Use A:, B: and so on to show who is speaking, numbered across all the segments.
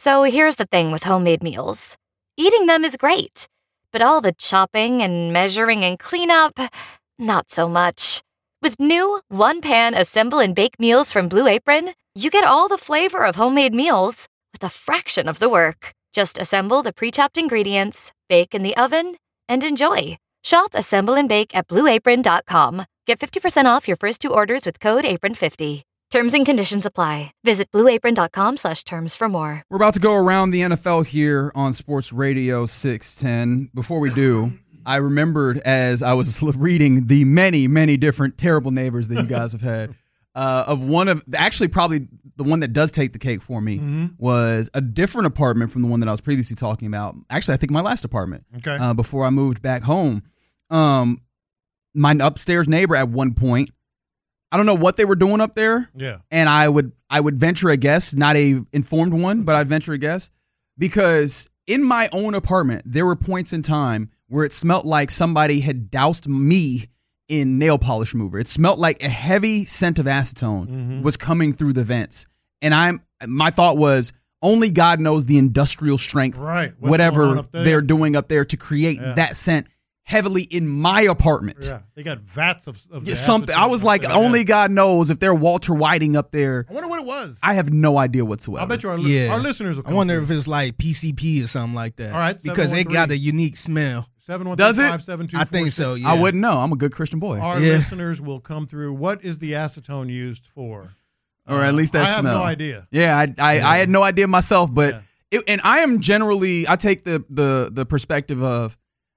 A: So here's the thing with homemade meals. Eating them is great, but all the chopping and measuring and cleanup, not so much. With new one-pan assemble and bake meals from Blue Apron, you get all the flavor of homemade meals with a fraction of the work. Just assemble the pre-chopped ingredients, bake in the oven, and enjoy. Shop Assemble and Bake at BlueApron.com. Get 50% off your first 2 orders with code APRON50. Terms and conditions apply. Visit BlueApron.com/terms for more.
B: We're about to go around the NFL here on Sports Radio 610. Before we do, I remembered as I was reading the many, many different terrible neighbors that you guys have had. Probably the one that does take the cake for me was a different apartment from the one that I was previously talking about. Actually, I think my last apartment.
C: Okay.
B: Before I moved back home. My upstairs neighbor at one point, I don't know what they were doing up there.
C: Yeah.
B: And I would venture a guess, not a informed one, but I'd venture a guess, because in my own apartment, there were points in time where it smelled like somebody had doused me in nail polish remover. It smelled like a heavy scent of acetone was coming through the vents. And my thought was, only God knows the industrial strength, whatever they're doing up there to create that scent heavily in my apartment.
C: Yeah, they got vats of
B: something. I was like, only God knows if they're Walter Whiting up there.
C: I wonder what it was.
B: I have no idea whatsoever.
C: I bet you our listeners will come
D: I wonder
C: through.
D: if it's like PCP or something like that.
C: All right,
D: because it got a unique smell.
C: 713-572-46.
B: Does it?
D: I think so, yeah.
B: I wouldn't know. I'm a good Christian boy.
C: Our listeners will come through. What is the acetone used for?
B: Or at least that smell.
C: I have no idea.
B: Yeah, I had no idea myself, but and I am generally, I take the perspective of,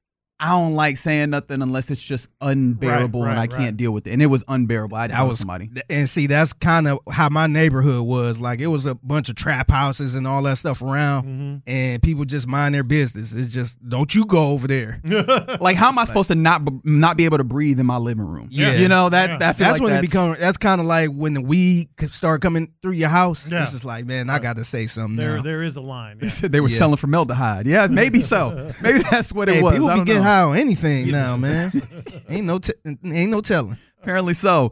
B: I don't like saying nothing unless it's just unbearable and I can't deal with it. And it was unbearable. I was somebody.
D: And see, that's kind of how my neighborhood was. Like, it was a bunch of trap houses and all that stuff around, and people just mind their business. It's just, don't you go over there.
B: Like, how am I supposed to not be able to breathe in my living room?
D: Yeah.
B: You know, that's
D: when it becomes, that's kind of like when the weed start coming through your house.
C: Yeah.
D: It's just like, man, I got to say something now.
C: There is a line.
B: They said they were selling formaldehyde. Yeah, maybe so. Maybe that's what it was.
D: People
B: I
D: be
B: don't
D: getting
B: know.
D: high on anything now, man. ain't no telling.
B: Apparently so.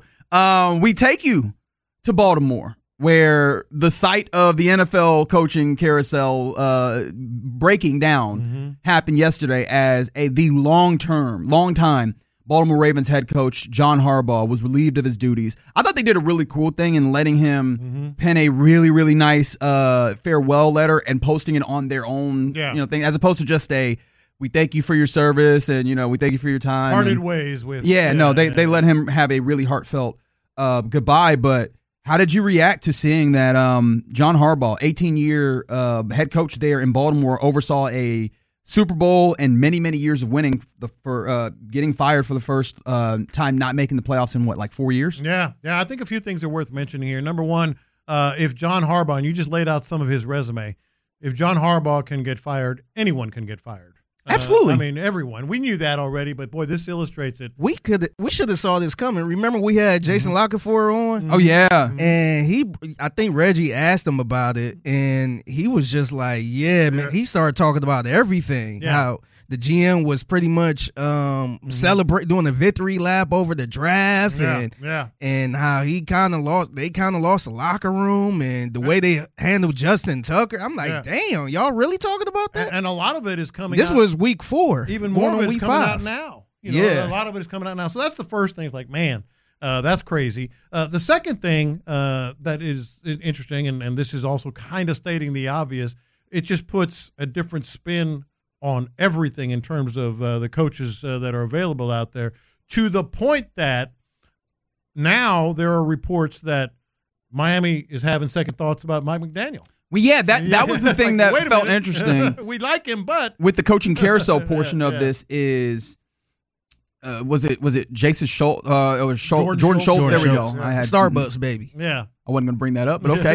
B: We take you to Baltimore, where the site of the NFL coaching carousel breaking down happened yesterday as the long-time Baltimore Ravens head coach John Harbaugh was relieved of his duties. I thought they did a really cool thing in letting him pen a really, really nice farewell letter and posting it on their own thing, as opposed to just we thank you for your service and, we thank you for your time.
C: Parted ways with.
B: They let him have a really heartfelt goodbye. But how did you react to seeing that John Harbaugh, 18-year head coach there in Baltimore, oversaw a Super Bowl and many, many years of winning for getting fired for the first time, not making the playoffs in 4 years?
C: Yeah. I think a few things are worth mentioning here. Number one, if John Harbaugh, and you just laid out some of his resume, if John Harbaugh can get fired, anyone can get fired.
B: Absolutely.
C: Everyone. We knew that already, but boy, this illustrates it.
D: We should have saw this coming. Remember, we had Jason Lockefour on.
B: Oh yeah,
D: and I think Reggie asked him about it, and he was just like, "Yeah, man." He started talking about everything. How the GM was pretty much doing a victory lap over the draft, and how he kind of lost. They kind of lost the locker room, and the way they handled Justin Tucker. I'm like, damn, y'all really talking about that?
C: And a lot of it is coming.
D: This
C: out,
D: was week 4.
C: Even more of it is coming out now. A lot of it is coming out now. So that's the first thing. It's like, man, that's crazy. The second thing that is interesting, and this is also kind of stating the obvious. It just puts a different spin on everything in terms of the coaches that are available out there, to the point that now there are reports that Miami is having second thoughts about Mike McDaniel.
B: Well, yeah, that was the thing that felt interesting.
C: We like him, but
B: with the coaching carousel portion of this is, was it Jason Schultz? It was Jordan Schultz. There we go.
D: I had Starbucks, baby.
C: Yeah,
B: I wasn't going to bring that up, but okay.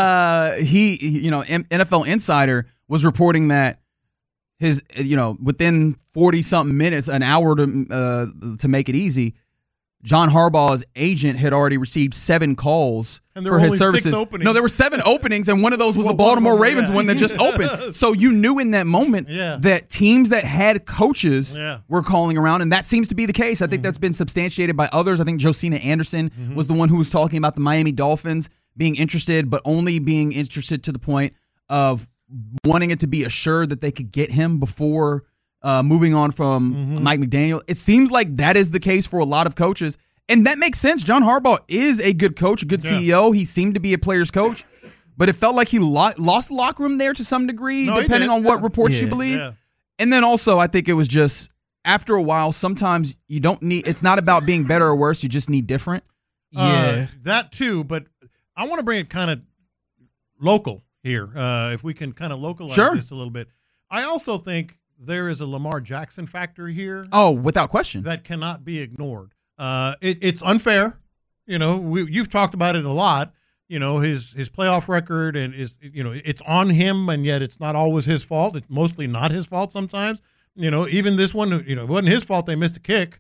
B: NFL Insider was reporting that his, within 40-something minutes, an hour to make it easy, John Harbaugh's agent had already received 7 calls for his services.
C: 6 openings.
B: No, there were 7 openings, and one of those was the Baltimore Ravens one that just opened. So you knew in that moment that teams that had coaches were calling around, and that seems to be the case. I think that's been substantiated by others. I think Josina Anderson was the one who was talking about the Miami Dolphins being interested, but only being interested to the point of wanting it to be assured that they could get him before moving on from Mike McDaniel. It seems like that is the case for a lot of coaches, and that makes sense. John Harbaugh is a good coach, a good CEO. He seemed to be a player's coach, but it felt like he lost the locker room there to some degree, depending on what reports you believe. Yeah. And then also, I think it was just after a while, sometimes you don't need – it's not about being better or worse. You just need different.
C: Yeah. That too, but I want to bring it kind of local here, if we can kind of localize this a little bit. I also think there is a Lamar Jackson factor here.
B: Oh, without question.
C: That cannot be ignored. It's unfair. You've talked about it a lot. His playoff record and it's on him, and yet it's not always his fault. It's mostly not his fault sometimes. Even this one, it wasn't his fault they missed a kick,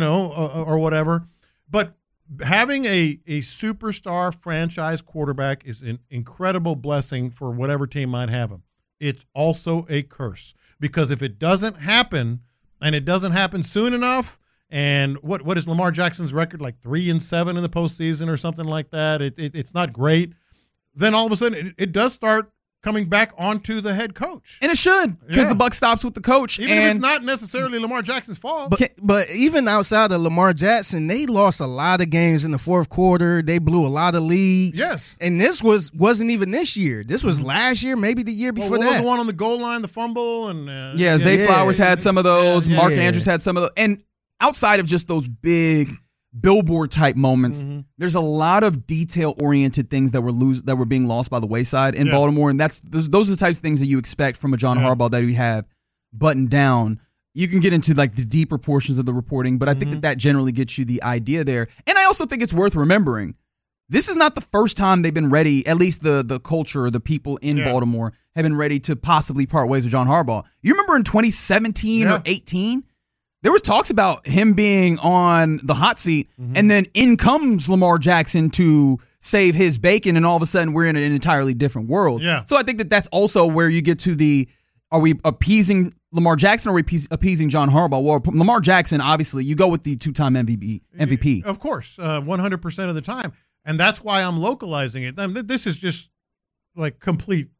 C: or whatever. But having a superstar franchise quarterback is an incredible blessing for whatever team might have him. It's also a curse, because if it doesn't happen, and it doesn't happen soon enough, and what is Lamar Jackson's record, like 3-7 in the postseason or something like that? It's not great. Then all of a sudden it does start coming back onto the head coach.
B: And it should, because the buck stops with the coach.
C: Even if it's not necessarily Lamar Jackson's fault.
D: But even outside of Lamar Jackson, they lost a lot of games in the fourth quarter. They blew a lot of leads.
C: Yes.
D: And this wasn't even this year. This was last year, maybe the year before
C: what
D: that.
C: was the one on the goal line, the fumble? And
B: Zay Flowers had some of those. Mark Andrews had some of those. And outside of just those big billboard type moments, there's a lot of detail oriented things that were being lost by the wayside in Baltimore, and those are the types of things that you expect from a John Harbaugh that we have buttoned down. You can get into like the deeper portions of the reporting, but I think that generally gets you the idea there. And I also think it's worth remembering, this is not the first time they've been ready, at least the culture or the people in Baltimore have been ready to possibly part ways with John Harbaugh. You remember in 2017 or 18? There was talks about him being on the hot seat, and then in comes Lamar Jackson to save his bacon, and all of a sudden we're in an entirely different world.
C: Yeah.
B: So I think that's also where you get to are we appeasing Lamar Jackson or are we appeasing John Harbaugh? Well, Lamar Jackson, obviously, you go with the two-time MVP.
C: Of course, 100% of the time. And that's why I'm localizing it. I mean, this is just like complete,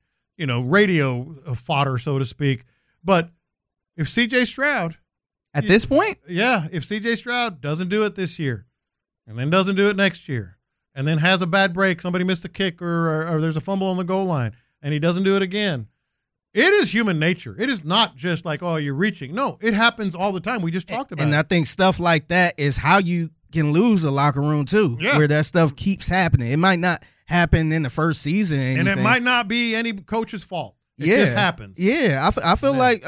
C: radio fodder, so to speak. But if C.J. Stroud...
B: At this point?
C: Yeah, if C.J. Stroud doesn't do it this year, and then doesn't do it next year, and then has a bad break, somebody missed a kick or there's a fumble on the goal line, and he doesn't do it again, it is human nature. It is not just like, oh, you're reaching. No, it happens all the time. We just talked about it.
D: And I think stuff like that is how you can lose a locker room too, where that stuff keeps happening. It might not happen in the first season.
C: And it might not be any coach's fault. It just happens.
D: Yeah, I feel like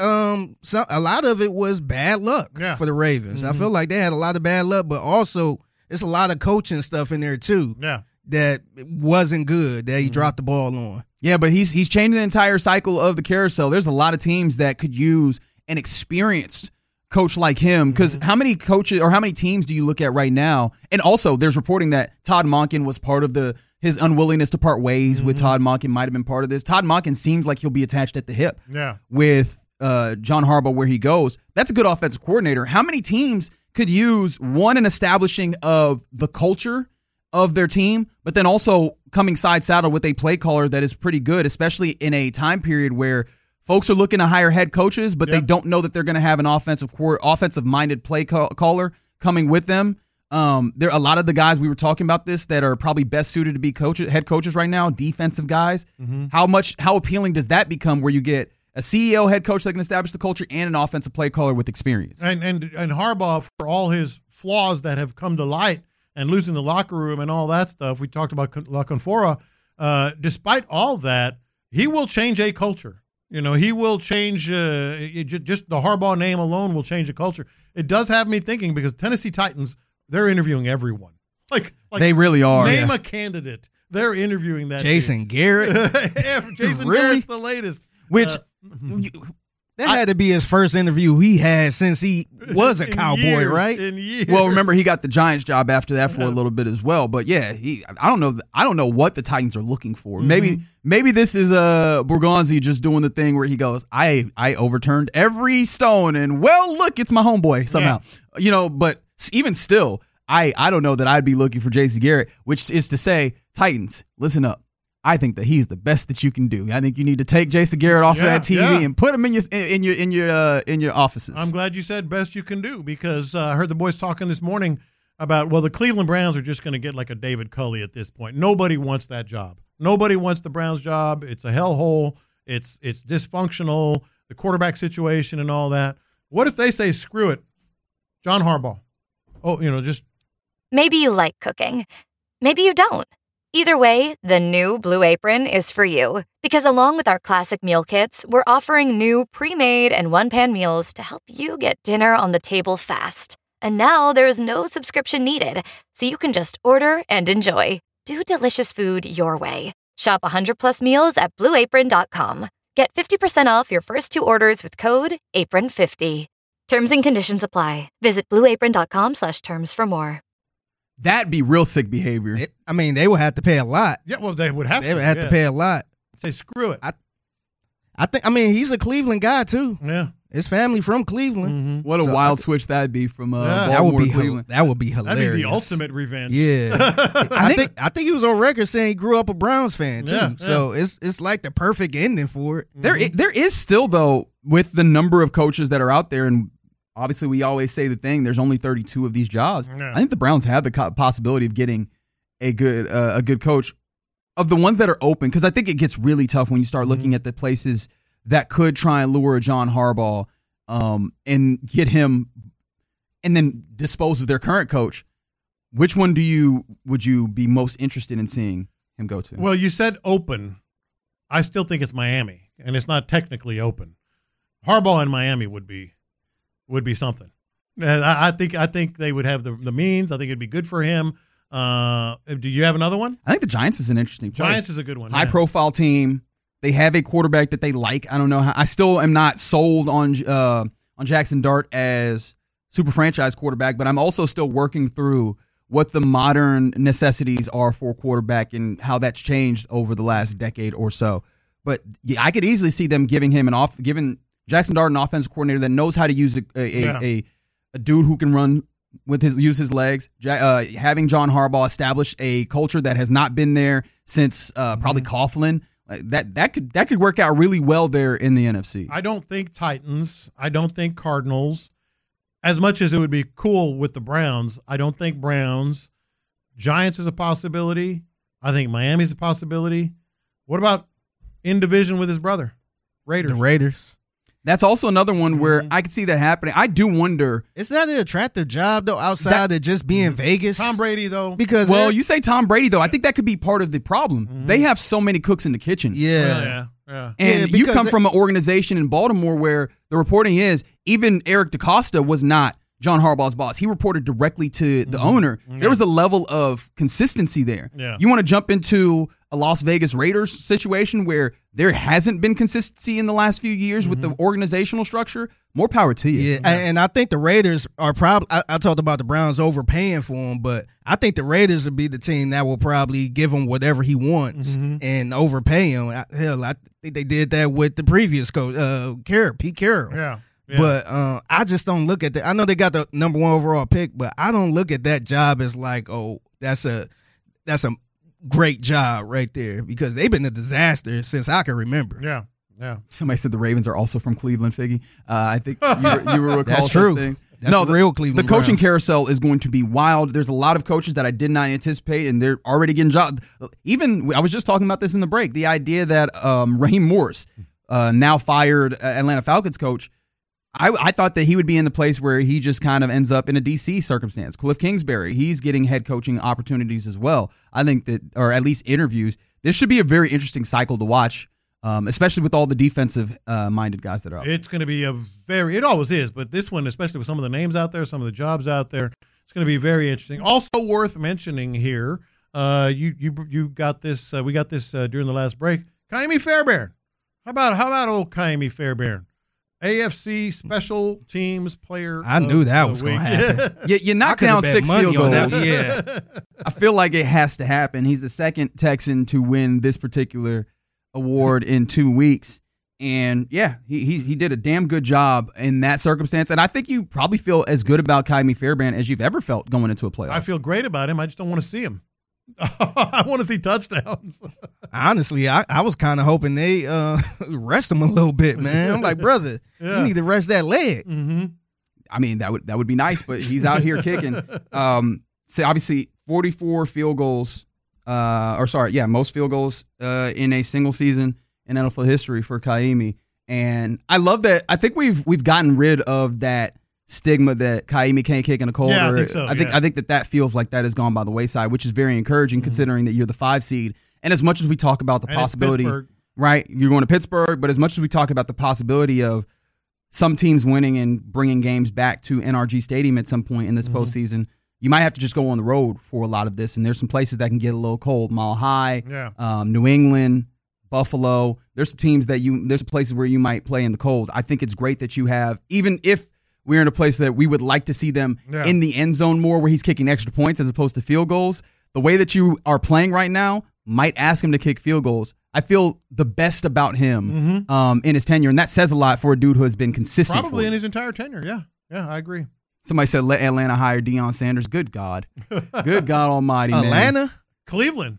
D: a lot of it was bad luck for the Ravens. I feel like they had a lot of bad luck, but also it's a lot of coaching stuff in there too.
C: Yeah,
D: that wasn't good, that he dropped the ball on.
B: Yeah, but he's changing the entire cycle of the carousel. There's a lot of teams that could use an experienced coach like him, because how many coaches or how many teams do you look at right now? And also, there's reporting that Todd Monken was part of his unwillingness to part ways with Todd Monken might have been part of this. Todd Monken seems like he'll be attached at the hip with John Harbaugh where he goes. That's a good offensive coordinator. How many teams could use an establishing of the culture of their team, but then also coming side saddle with a play caller that is pretty good, especially in a time period where folks are looking to hire head coaches, but they don't know that they're going to have an offensive-minded play caller coming with them. There are a lot of the guys we were talking about this that are probably best suited to be head coaches right now, defensive guys. How appealing does that become where you get a CEO head coach that can establish the culture and an offensive play caller with experience?
C: And Harbaugh, for all his flaws that have come to light and losing the locker room and all that stuff, we talked about La Canfora, despite all that, he will change a culture. He will change, just the Harbaugh name alone will change a culture. It does have me thinking, because Tennessee Titans, they're interviewing everyone. Like
B: they really are.
C: Name a candidate. They're interviewing that
D: Jason Garrett.
C: Jason Garrett's the latest.
D: Which that had to be his first interview he had since he was a Cowboy, right?
B: Well, remember he got the Giants job after that for a little bit as well. But yeah, I don't know what the Titans are looking for. Maybe this is Borgonzi just doing the thing where he goes, I overturned every stone, and well, look, it's my homeboy somehow. But even still, I don't know that I'd be looking for Jason Garrett, which is to say, Titans, listen up. I think that he's the best that you can do. I think you need to take Jason Garrett off of that TV and put him in your offices.
C: I'm glad you said best you can do, because I heard the boys talking this morning about, well, the Cleveland Browns are just going to get like a David Culley at this point. Nobody wants that job. Nobody wants the Browns job. It's a hellhole. It's dysfunctional, the quarterback situation and all that. What if they say, screw it, John Harbaugh? Just.
A: Maybe you like cooking. Maybe you don't. Either way, the new Blue Apron is for you. Because along with our classic meal kits, we're offering new pre-made and one-pan meals to help you get dinner on the table fast. And now there's no subscription needed, so you can just order and enjoy. Do delicious food your way. Shop 100+ meals at BlueApron.com. Get 50% off your first 2 orders with code APRON50. Terms and conditions apply. Visit BlueApron.com/terms for more.
B: That'd be real sick behavior.
D: They would have to pay a lot.
C: Yeah, well, they would have to.
D: They would have to pay a lot.
C: Say, screw it.
D: I think. He's a Cleveland guy too.
C: Yeah.
D: His family from Cleveland.
C: Mm-hmm.
B: What a wild switch that'd be from Baltimore to Cleveland.
D: That would be hilarious.
C: That'd be the ultimate revenge.
D: Yeah. I think he was on record saying he grew up a Browns fan too. Yeah. So it's like the perfect ending for it.
B: There is still, though, with the number of coaches that are out there, and obviously we always say the thing, there's only 32 of these jobs. Yeah. I think the Browns have the possibility of getting a good coach of the ones that are open, because I think it gets really tough when you start looking at the places that could try and lure John Harbaugh and get him and then dispose of their current coach. Which one would you be most interested in seeing him go to?
C: Well, you said open. I still think it's Miami, and it's not technically open. Harbaugh in Miami would be something. I think they would have the means. I think it'd be good for him. Do you have another one?
B: I think the Giants is an interesting place.
C: Giants is a good one.
B: High profile team. They have a quarterback that they like. I don't know how. I still am not sold on Jackson Dart as super franchise quarterback, but I'm also still working through what the modern necessities are for a quarterback and how that's changed over the last decade or so. But yeah, I could easily see them giving Jackson Dart an offensive coordinator that knows how to use a dude who can run use his legs. Having John Harbaugh establish a culture that has not been there since probably Coughlin. That could work out really well there in the NFC.
C: I don't think Titans. I don't think Cardinals. As much as it would be cool with the Browns, I don't think Browns. Giants is a possibility. I think Miami's a possibility. What about in division with his brother? Raiders.
D: The Raiders.
B: That's also another one where I could see that happening. I do wonder.
D: It's not an attractive job, though, outside of just being Vegas.
C: Tom Brady, though.
D: Because
B: you say Tom Brady, though. I think that could be part of the problem. Mm-hmm. They have so many cooks in the kitchen.
D: Yeah.
B: And you come from an organization in Baltimore where the reporting is even Eric DeCosta was not John Harbaugh's boss. He reported directly to the owner. Mm-hmm. There was a level of consistency there. Yeah. You want to jump into a Las Vegas Raiders situation where there hasn't been consistency in the last few years with the organizational structure, more power to you.
D: Yeah, and I think the Raiders are probably – I talked about the Browns overpaying for him, but I think the Raiders will be the team that will probably give him whatever he wants and overpay him. Hell, I think they did that with the previous coach, Pete Carroll.
C: Yeah.
D: But I just don't look at that. I know they got the number 1 overall pick, but I don't look at that job as like, oh, that's a great job right there, because they've been a disaster since I can remember.
C: Yeah.
B: Somebody said the Ravens are also from Cleveland, Figgy. I think you were recall
D: That's true.
B: Thing.
D: That's real Cleveland.
B: The coaching
D: Browns.
B: Carousel is going to be wild. There's a lot of coaches that I did not anticipate, and they're already getting jobs. Even I was just talking about this in the break. The idea that Raheem Morris, now fired Atlanta Falcons coach, I thought that he would be in the place where he just kind of ends up in a DC circumstance. Cliff Kingsbury, he's getting head coaching opportunities as well. I think that, or at least interviews. This should be a very interesting cycle to watch, especially with all the defensive minded guys that are out.
C: It's going to be it always is, but this one, especially with some of the names out there, some of the jobs out there, it's going to be very interesting. Also worth mentioning here, you got this. We got this during the last break. Ka'imi Fairbairn. How about old Ka'imi Fairbairn? AFC Special Teams Player.
D: I knew that was going to happen.
B: You knocked down 6 field goals.
D: Yeah,
B: I feel like it has to happen. He's the second Texan to win this particular award in 2 weeks, and yeah, he did a damn good job in that circumstance. And I think you probably feel as good about Ka'imi Fairbairn as you've ever felt going into a playoff.
C: I feel great about him. I just don't want to see him. I want to see touchdowns.
D: Honestly, I was kind of hoping they rest him a little bit, man. I'm like, brother, you need to rest that leg.
C: Mm-hmm.
B: I mean, that would be nice, but he's out here kicking. So obviously 44 field goals, most field goals in a single season in NFL history for Kaimi. And I love that. I think we've gotten rid of that stigma that Kaimi can't kick in a cold.
C: Yeah, I think so.
B: I think that feels like that has gone by the wayside, which is very encouraging considering that you're the 5 seed. And as much as we talk about the possibility, right? You're going to Pittsburgh, but as much as we talk about the possibility of some teams winning and bringing games back to NRG Stadium at some point in this postseason, you might have to just go on the road for a lot of this. And there's some places that can get a little cold. Mile High, New England, Buffalo. There's some teams there's places where you might play in the cold. I think it's great that you have, even if we're in a place that we would like to see them in the end zone more, where he's kicking extra points as opposed to field goals. The way that you are playing right now might ask him to kick field goals. I feel the best about him in his tenure, and that says a lot for a dude who has been consistent.
C: Probably in his entire tenure, yeah, I agree.
B: Somebody said let Atlanta hire Deion Sanders. Good God. Good God almighty, man.
D: Atlanta?
C: Cleveland.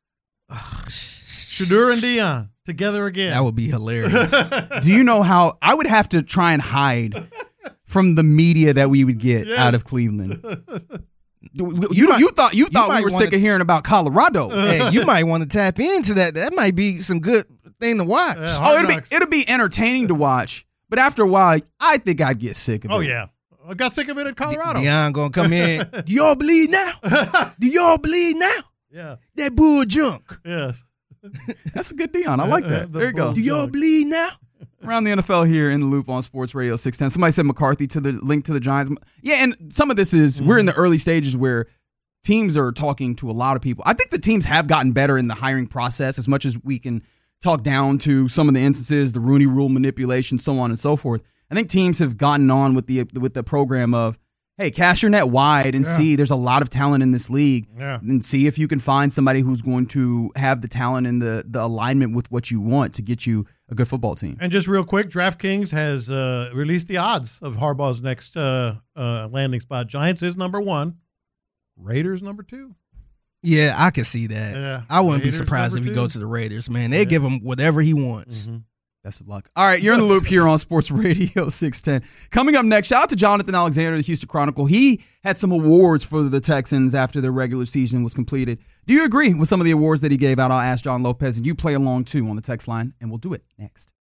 C: Shedeur and Deion together again.
D: That would be hilarious.
B: Do you know how I would have to try and hide from the media that we would get out of Cleveland? You thought we were sick of hearing about Colorado.
D: Hey, you might want to tap into that. That might be some good thing to watch.
B: It'll be entertaining to watch, but after a while, I think I'd get sick of it.
C: Oh yeah, I got sick of it in Colorado.
D: Deion gonna come in. Do y'all bleed now? Do y'all bleed now?
C: Yeah,
D: that bull junk.
C: Yes,
B: that's a good Deion. I like that. There you go.
D: Do y'all bleed now?
B: Around the NFL here in the Loop on Sports Radio 610. Somebody said McCarthy to the link to the Giants. Yeah, and some of this is we're in the early stages where teams are talking to a lot of people. I think the teams have gotten better in the hiring process, as much as we can talk down to some of the instances, the Rooney Rule manipulation, so on and so forth. I think teams have gotten on with the program of, hey, cast your net wide and see there's a lot of talent in this league and see if you can find somebody who's going to have the talent and the alignment with what you want to get you a good football team.
C: And just real quick, DraftKings has released the odds of Harbaugh's next landing spot. Giants is number 1. Raiders number 2.
D: Yeah, I can see that.
C: Yeah.
D: I wouldn't be surprised if he goes to the Raiders, man. They give him whatever he wants.
B: Mm-hmm. Best of luck. All right, you're in the Loop here on Sports Radio 610. Coming up next, shout out to Jonathan Alexander, the Houston Chronicle. He had some awards for the Texans after their regular season was completed. Do you agree with some of the awards that he gave out? I'll ask John Lopez, and you play along too on the text line, and we'll do it next.